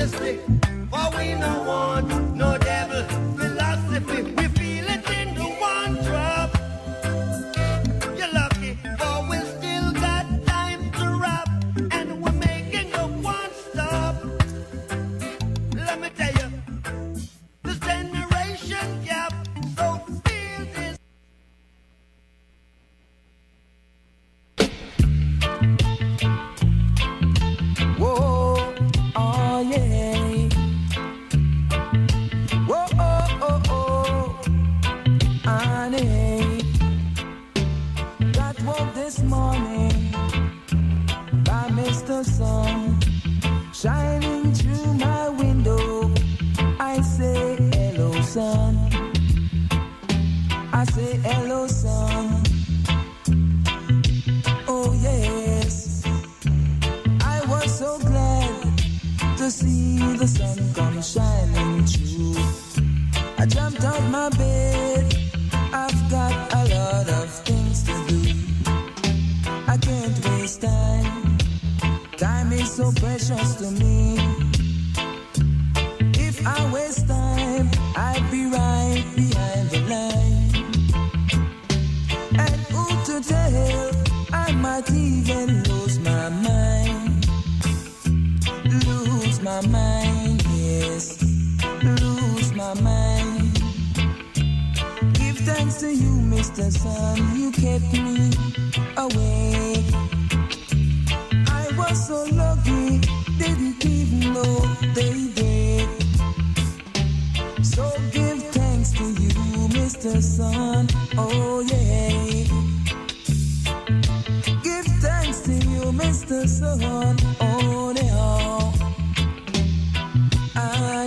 majesty. For we no want no devil philosophy. We feel it in the one drop. You're lucky, for we still got time to rap, and we're making the one stop. Let me tell you, this generation gap, so feel this. Whoa, oh yeah. Whoa, oh, oh, oh. Honey. Got woke this morning by Mr. Sun shining through my window. I say hello, sun. I say hello, sun. Oh yes, I was so glad to see the sun come shining through. I jumped out my bed. I've got a lot of things to do. I can't waste time. Time is so precious to me. If I waste time, I'd be right behind the line. And who to tell? I might even lose my mind. Lose my mind, yes. Lose my mind. Give thanks to you, Mr. Sun. You kept me awake. I was so lucky, didn't even know they did. So give thanks to you, Mr. Sun. Oh yeah. Give thanks to you, Mr. Sun. Oh no. I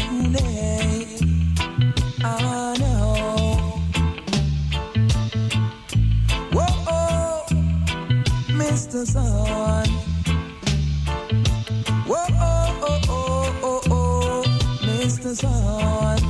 know. Whoa, oh, Mr. Sun. Whoa, oh, oh, oh, oh, oh, Mr. Sun.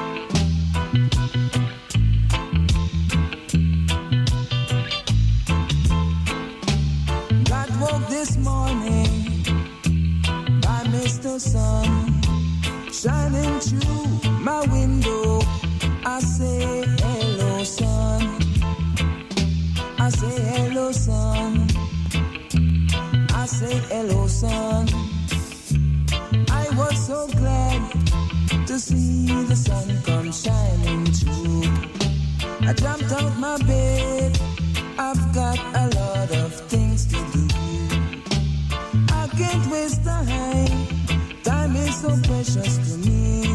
Got woke this morning by Mr. Sun shining through my window. I say hello, sun. I say hello, sun. I say hello, sun. I was so glad to see the sun come shining through. I jumped out my bed. I've got a lot of things to do. I can't waste time. Time is so precious to me.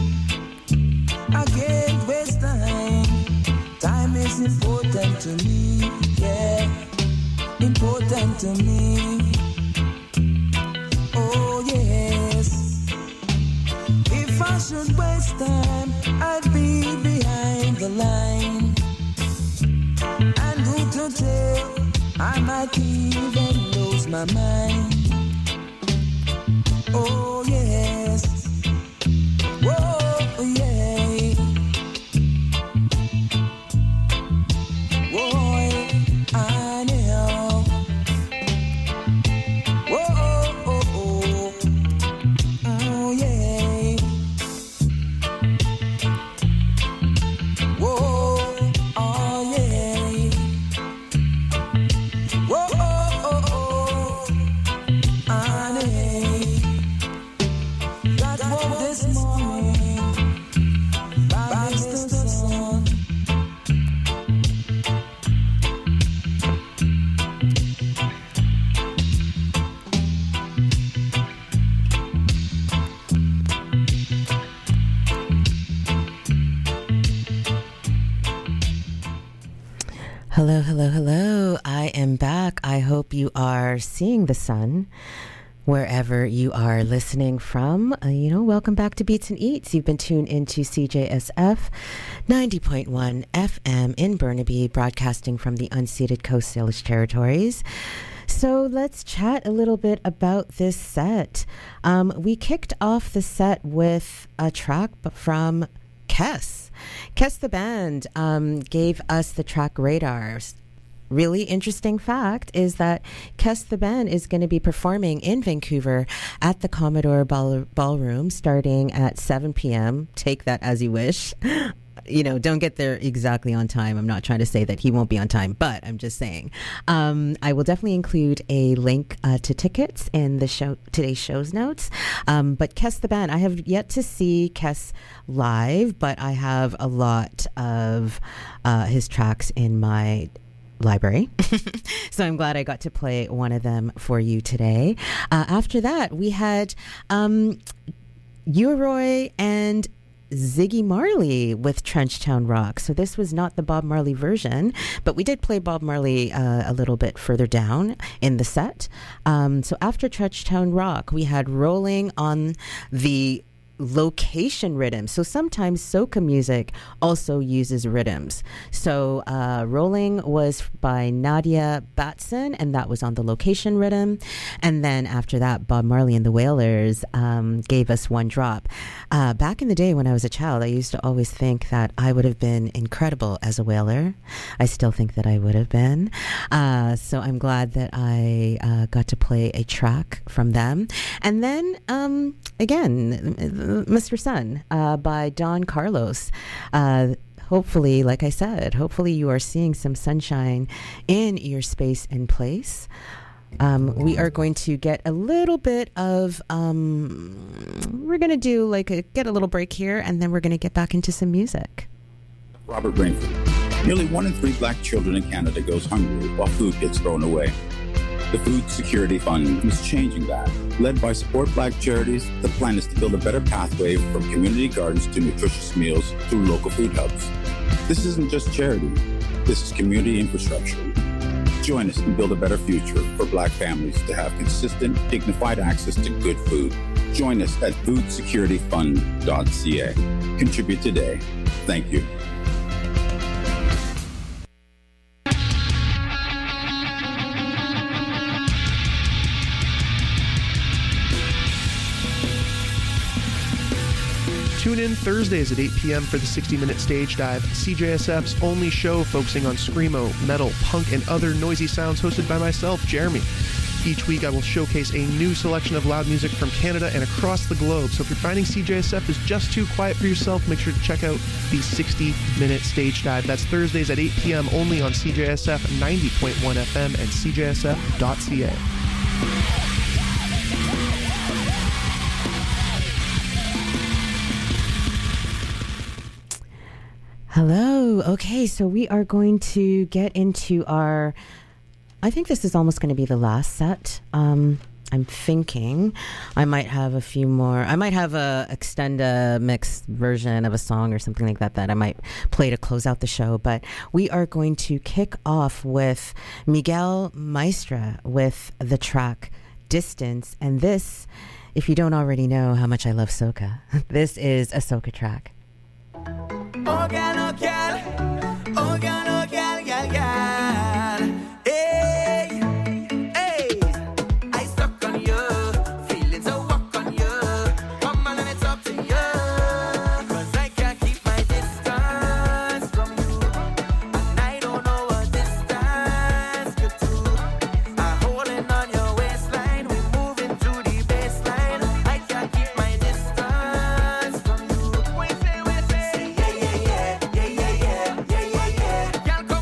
I can't waste time. Time is important to me. Yeah, important to me. Oh yes. If I should waste time, I'd be behind the line. And who to tell? I might even lose my mind. Oh yes. Whoa, yeah. Whoa, I know. Whoa, oh, oh, oh, yeah. Whoa, oh, yeah. Whoa, oh, oh, I know. Got woke this morning by Mr. Sun. Hello, hello, hello. I am back. I hope you are seeing the sun wherever you are listening from. Welcome back to Beats and Eats. You've been tuned into CJSF 90.1 FM in Burnaby, broadcasting from the unceded Coast Salish territories. So let's chat a little bit about this set. We kicked off the set with a track from Kes. Kes the band gave us the track Radars. really interesting fact is that Kes the Band is going to be performing in Vancouver at the Commodore Ballroom starting at 7 p.m. Take that as you wish. You know, don't get there exactly on time. I'm not trying to say that he won't be on time, but I'm just saying. I will definitely include a link to tickets in the today's show's notes. But Kes the Band, I have yet to see Kes live, but I have a lot of his tracks in my library. So I'm glad I got to play one of them for you today. After that, we had Uroy and Ziggy Marley with Trenchtown Rock. So this was not the Bob Marley version, but we did play Bob Marley a little bit further down in the set. So after Trenchtown Rock, we had Rolling on the location rhythm. So sometimes soca music also uses rhythms. So Rolling was by Nadia Batson, and that was on the location rhythm. And then after that, Bob Marley and the Wailers gave us One Drop. Back in the day when I was a child, I used to always think that I would have been incredible as a wailer. I still think that I would have been. So I'm glad that I got to play a track from them. And then again, Mr. Sun by Don Carlos. Hopefully, like I said, hopefully you are seeing some sunshine in your space and place. We are going to get a little bit of, we're going to do get a little break here, and then we're going to get back into some music. Robert Rainford. Nearly 1 in 3 black children in Canada goes hungry while food gets thrown away. The Food Security Fund is changing that. Led by Support Black Charities, the plan is to build a better pathway from community gardens to nutritious meals through local food hubs. This isn't just charity. This is community infrastructure. Join us and build a better future for black families to have consistent, dignified access to good food. Join us at foodsecurityfund.ca. Contribute today. Thank you. Tune in Thursdays at 8 p.m. for the 60-minute stage dive, CJSF's only show focusing on screamo, metal, punk, and other noisy sounds, hosted by myself, Jeremy. Each week I will showcase a new selection of loud music from Canada and across the globe. So if you're finding CJSF is just too quiet for yourself, make sure to check out the 60-minute stage dive. That's Thursdays at 8 p.m. only on CJSF 90.1 FM and CJSF.ca. Hello. Okay, so we are going to get into our, I think this is almost going to be the last set. I'm thinking I might have a few more. I might have a extenda mixed version of a song or something like that I might play to close out the show. But we are going to kick off with Miguel Maestra with the track Distance. And this, if you don't already know how much I love soca, this is a soca track. Oh, gal, oh, gal. Oh, gal, oh, gal, gal, gal. Hey, hey. I stuck on you. Feelings a walk on you. Come on, let me talk to you. 'Cause I can't keep my distance from you. And I don't know what distance you do. I'm holding on your waistline. We're moving to the baseline. I can't keep my distance from you. We say, yeah, yeah, yeah, yeah, yeah, yeah, yeah, yeah. Y'all come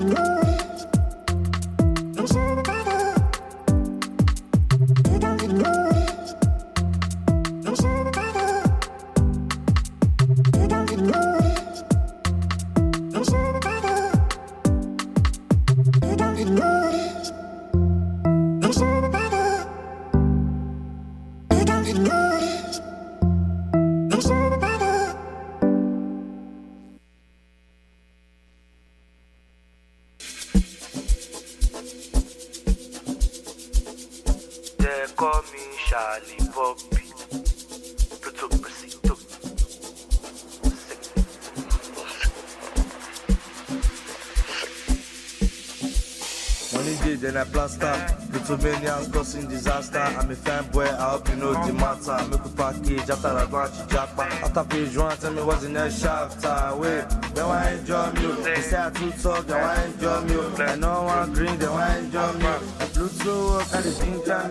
Then I plaster. Lithuanians causing disaster. I'm a fanboy, I hope you know the matter. Make a package after I go and japa. After page one, tell me what's the next chapter. Wait, they want to enjoy me. They say I too talk, they want to enjoy me. I know one green, they want to enjoy me. Bluetooth, and the ginger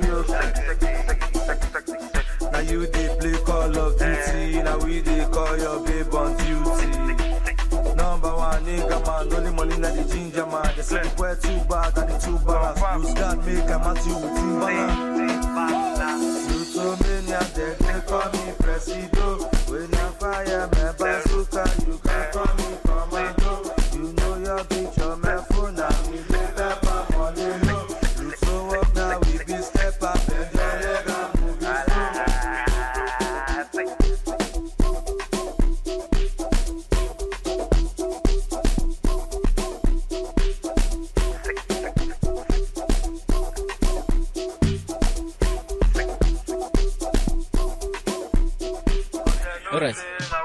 me. Now you they play Call of Duty. Now we they call your babe on duty. Number one nigga man, only money na the ginger man. They say the boy too bad and the too balance. Lose God make a match you with Timbaland. You so many and they call me Presido. When I fire my bazooka, you can call me Commando. You know your bitch, your man phone now. We live up on the low. You so up now, we be step up and your leg up moving slow. Alright.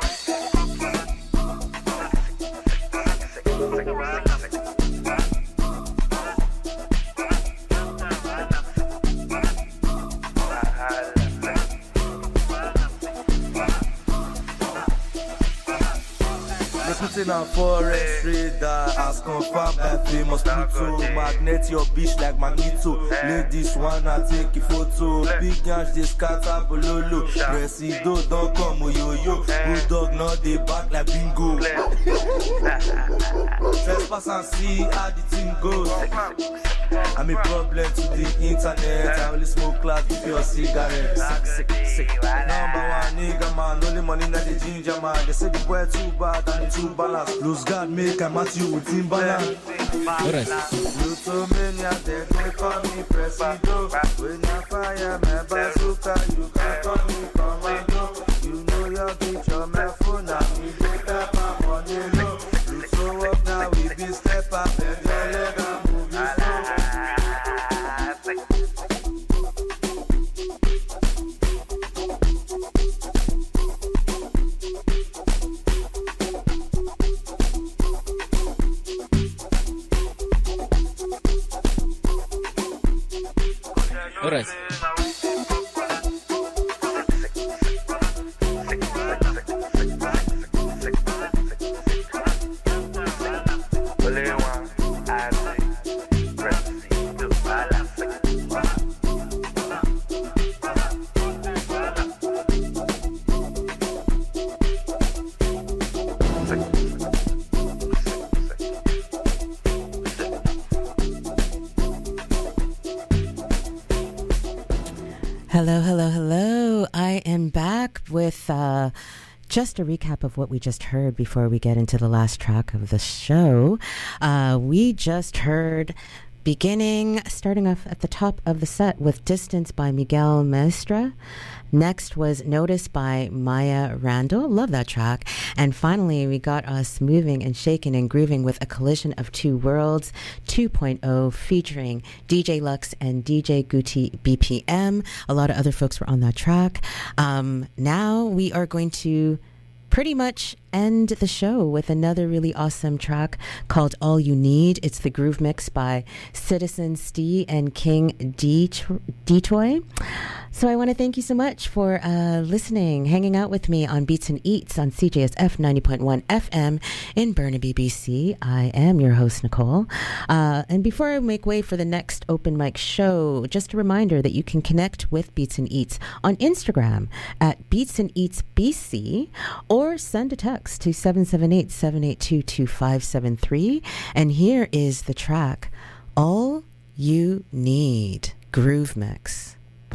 Recruiting and forex trader as confirmed by famous Pluto. Magnet your bitch like Magneto. Ladies wanna take a photo. Big yansh they scatter bololo. Presido don't come yo-yo. Bulldog not they back like bingo. Trespass and see how the thing goes. I'm a problem to the internet. I only smoke class with your cigarettes. Number one nigga man, only money na the ginger man. They say the boy too bad and too balanced. Lose God make a match you with Timbaland. You so many and they call me Presido. When I fire my bazooka, you can call me Commando. You know your bitch, your my phone, and we get up I'm on the low. You so up now, we be step up and your leg and moving slow. Alright. Hello, hello, hello. I am back with just a recap of what we just heard before we get into the last track of the show. We just heard starting off at the top of the set with Distance by Miguel Maestra. Next was Notice by Maya Randall. Love that track. And finally, we got us moving and shaking and grooving with A Collision of Two Worlds 2.0 featuring DJ Lux and DJ Guti BPM. A lot of other folks were on that track. Now we are going to pretty much end the show with another really awesome track called All You Need. It's the groove mix by Citizen Stee and King Detoy. So I want to thank you so much for listening, hanging out with me on Beats and Eats on CJSF 90.1 FM in Burnaby, BC. I am your host, Nicole. And before I make way for the next open mic show, just a reminder that you can connect with Beats and Eats on Instagram at Beats and Eats BC or send a text text to 778-782-2573. And here is the track, All You Need, Groove Mix.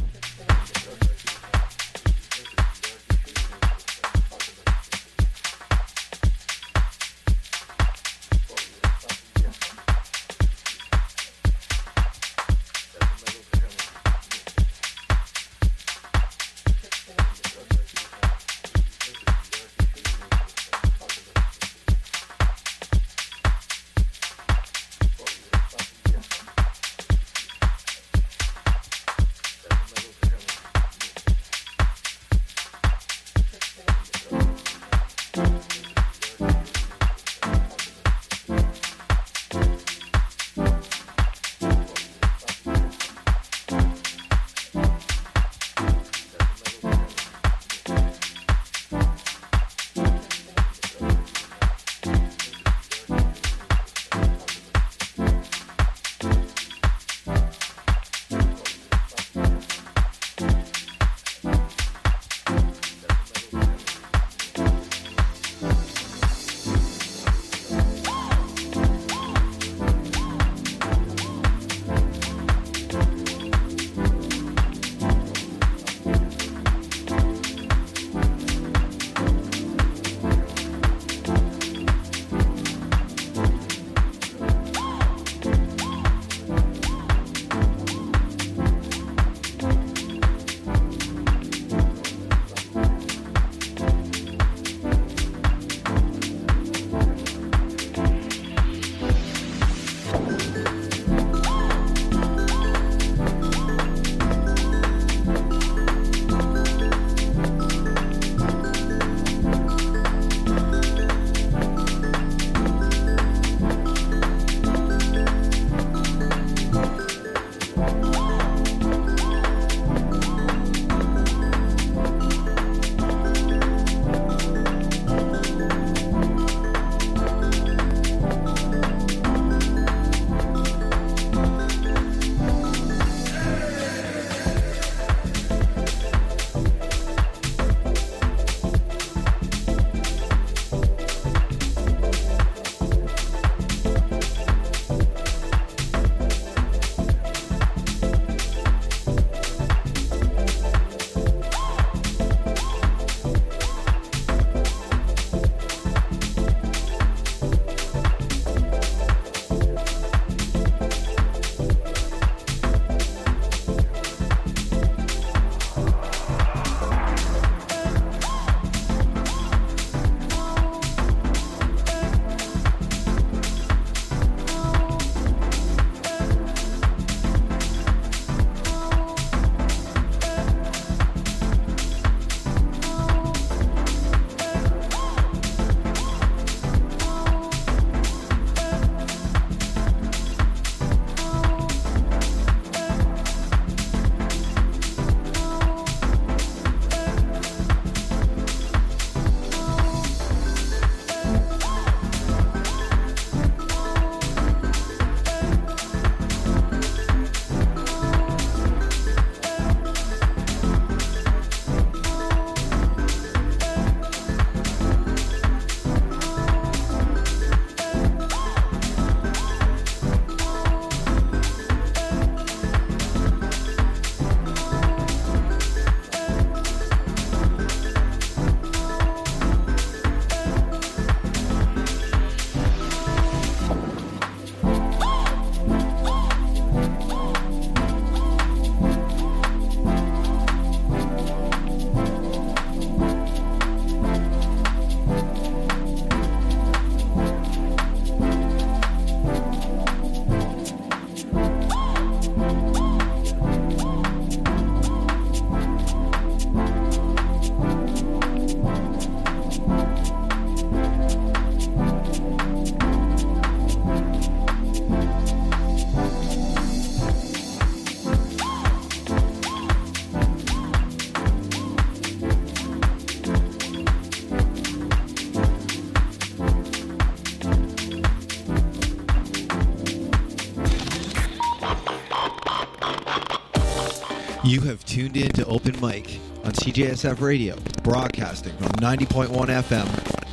You have tuned in to Open Mic on CJSF Radio, broadcasting from 90.1 FM,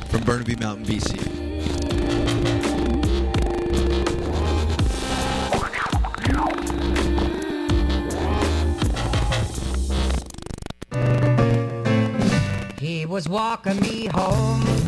from Burnaby Mountain, BC. He was walking me home